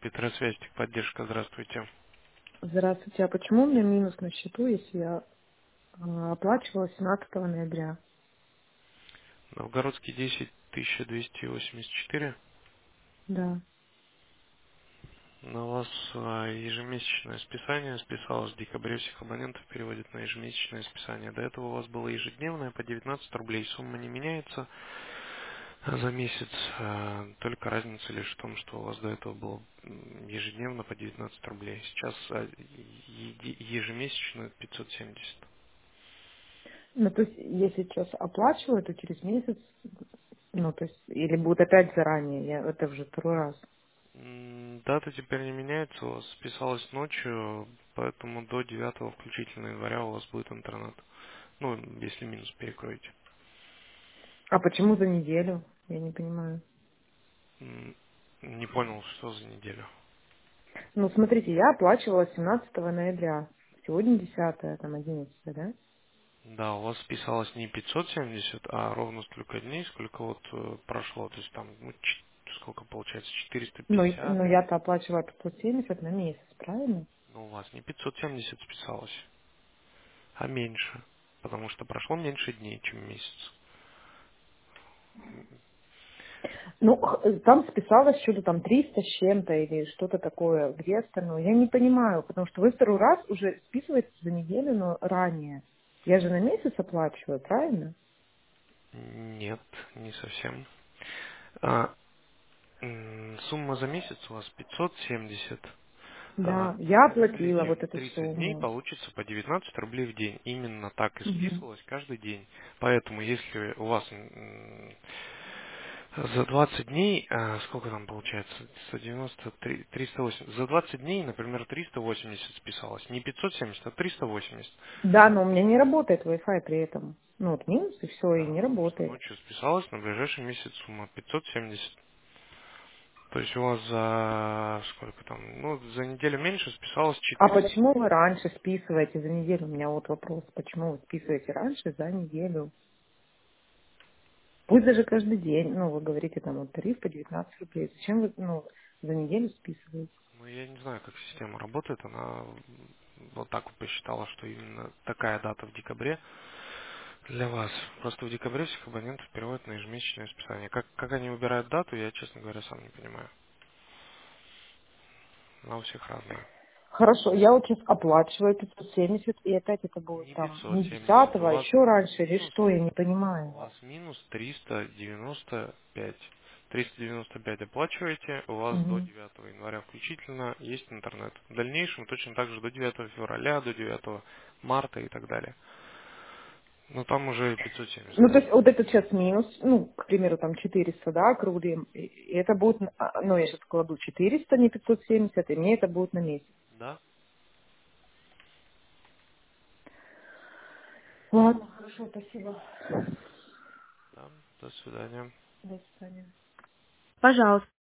Петросвязь, техподдержка, здравствуйте. Здравствуйте. А почему у меня минус на счету, если я оплачивала 17 ноября? Новгородский 10 1284. Да. На вас ежемесячное списание списалось в декабре, всех абонентов переводит на ежемесячное списание. До этого у вас было ежедневное по 19 рублей. Сумма не меняется за месяц, только разница лишь в том, что у вас до этого было ежедневно по 19 рублей. Сейчас ежемесячно 570. Ну, то есть, если сейчас оплачиваю, то через месяц, ну, то есть, или будет опять заранее, это уже второй раз. Дата теперь не меняется, у вас списалась ночью, поэтому до 9 включительно января у вас будет интернет. Ну, если минус перекроете. А почему за неделю? Я не понимаю. Не понял, что за неделю. Ну, смотрите, я оплачивала 17 ноября. Сегодня 10, там 11, да? Да, у вас списалось не 570, а ровно столько дней, сколько вот прошло. То есть там, сколько получается, Но 450. я-то оплачивала 570 на месяц, правильно? Но у вас не 570 списалось, а меньше. Потому что прошло меньше дней, чем месяц. Ну, там списалось что-то там 300 с чем-то или что-то такое. Где остальное? Я не понимаю, потому что вы второй раз уже списываете за неделю, но ранее. Я же на месяц оплачиваю, правильно? Нет, не совсем. Сумма за месяц у вас 570. Да, я Каждый оплатила вот день, эту 30 дней сумму. получится по 19 рублей в день. Именно так и Мгм. списывалось каждый день. Поэтому если у вас за 20 дней, сколько там получается? 190, 380. За 20 дней, например, 380 списалось. Не 570, а 380. Да, но у меня не работает Wi-Fi при этом. Ну, вот минус и все, и Да, не потому что работает. ночью списалось на ближайший месяц сумма 570. То есть у вас за сколько там? Ну, за неделю меньше списалось А 400. почему вы раньше списываете за неделю? У меня вот вопрос. Почему вы списываете раньше за неделю? Пусть даже каждый день, ну, вы говорите, там, вот тариф по 19 рублей. Зачем вы, ну, за неделю списываете? Ну, я не знаю, как система работает. Она вот так вот посчитала, что именно такая дата в декабре для вас. Просто в декабре всех абонентов переводят на ежемесячное списание. Как они выбирают дату, я, честно говоря, сам не понимаю. Она у всех разная. Хорошо, я вот сейчас оплачиваю 570, и опять это будет Не там не 570, у 10-го, а вас еще раньше, или минус, что, я не у понимаю вас вас. минус 395. 395 оплачиваете, у вас до Мгм. 9 января включительно есть интернет. В дальнейшем точно так же до 9 февраля, до 9 марта и так далее. Ну там уже 570 Ну, то будет. есть вот этот сейчас минус, ну, к примеру, там 400, да, округлим, и это будет, ну, я сейчас кладу 400, не 570, и мне это будет на месяц. Да? Ладно, хорошо, спасибо. Да. До свидания. До свидания. Пожалуйста.